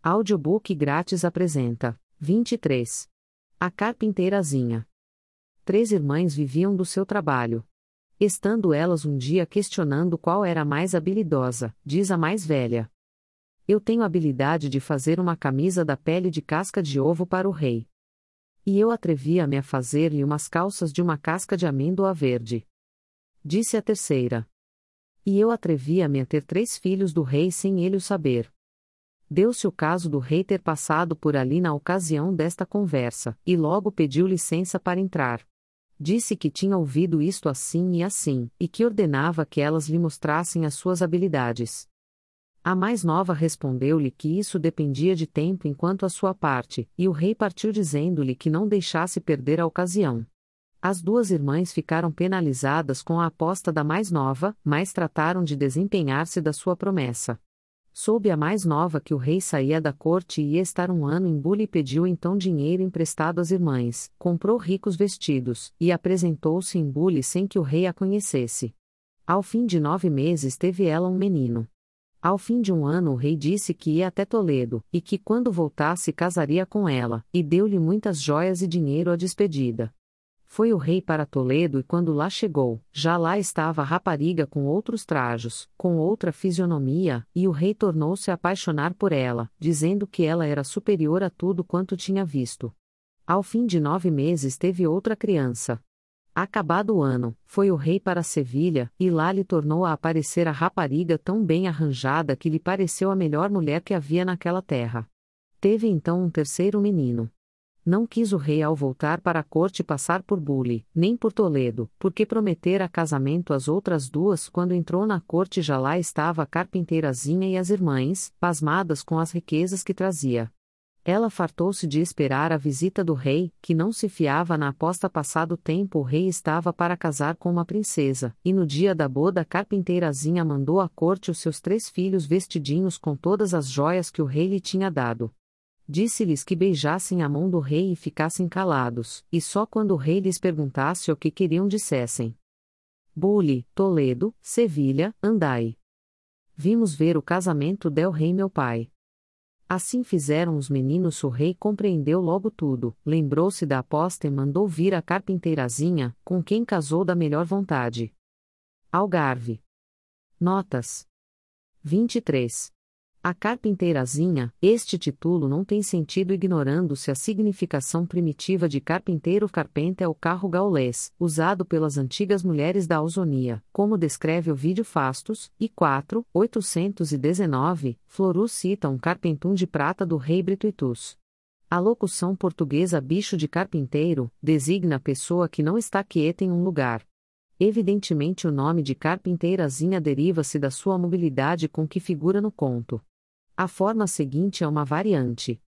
Audiobook grátis apresenta: 23. A Carpinteirazinha. 3 irmãs viviam do seu trabalho. Estando elas um dia questionando qual era a mais habilidosa, diz a mais velha: Eu tenho habilidade de fazer uma camisa da pele de casca de ovo para o rei. E eu atrevia-me a fazer-lhe umas calças de uma casca de amêndoa verde. Disse a terceira. E eu atrevia-me a ter 3 filhos do rei sem ele o saber. Deu-se o caso do rei ter passado por ali na ocasião desta conversa, e logo pediu licença para entrar. Disse que tinha ouvido isto assim, e que ordenava que elas lhe mostrassem as suas habilidades. A mais nova respondeu-lhe que isso dependia de tempo enquanto a sua parte, e o rei partiu dizendo-lhe que não deixasse perder a ocasião. As 2 irmãs ficaram penalizadas com a aposta da mais nova, mas trataram de desempenhar-se da sua promessa. Soube a mais nova que o rei saía da corte e ia estar um ano em Bule e pediu então dinheiro emprestado às irmãs, comprou ricos vestidos, e apresentou-se em Bule sem que o rei a conhecesse. Ao fim de 9 meses teve ela um menino. Ao fim de um ano o rei disse que ia até Toledo, e que quando voltasse casaria com ela, e deu-lhe muitas joias e dinheiro à despedida. Foi o rei para Toledo e quando lá chegou, já lá estava a rapariga com outros trajos, com outra fisionomia, e o rei tornou-se a apaixonar por ela, dizendo que ela era superior a tudo quanto tinha visto. Ao fim de 9 meses teve outra criança. Acabado o ano, foi o rei para Sevilha, e lá lhe tornou a aparecer a rapariga tão bem arranjada que lhe pareceu a melhor mulher que havia naquela terra. Teve então um terceiro menino. Não quis o rei ao voltar para a corte passar por Bule, nem por Toledo, porque prometera casamento às outras 2 quando entrou na corte já lá estava a carpinteirazinha e as irmãs, pasmadas com as riquezas que trazia. Ela fartou-se de esperar a visita do rei, que não se fiava na aposta passado tempo o rei estava para casar com uma princesa, e no dia da boda a carpinteirazinha mandou à corte os seus 3 filhos vestidinhos com todas as joias que o rei lhe tinha dado. Disse-lhes que beijassem a mão do rei e ficassem calados, e só quando o rei lhes perguntasse o que queriam dissessem. Bule, Toledo, Sevilha, andai. Vimos ver o casamento del rei meu pai. Assim fizeram os meninos. O rei compreendeu logo tudo, lembrou-se da aposta e mandou vir a carpinteirazinha, com quem casou da melhor vontade. Algarve. Notas. 23. A carpinteirazinha. Este título não tem sentido ignorando-se a significação primitiva de carpinteiro. Carpenta é o carro gaulês, usado pelas antigas mulheres da Ausonia, como descreve o vídeo Fastos, e 4, 819, Florus cita um carpentum de prata do rei Britoitus. A locução portuguesa bicho de carpinteiro designa a pessoa que não está quieta em um lugar. Evidentemente o nome de carpinteirazinha deriva-se da sua mobilidade com que figura no conto. A forma seguinte é uma variante.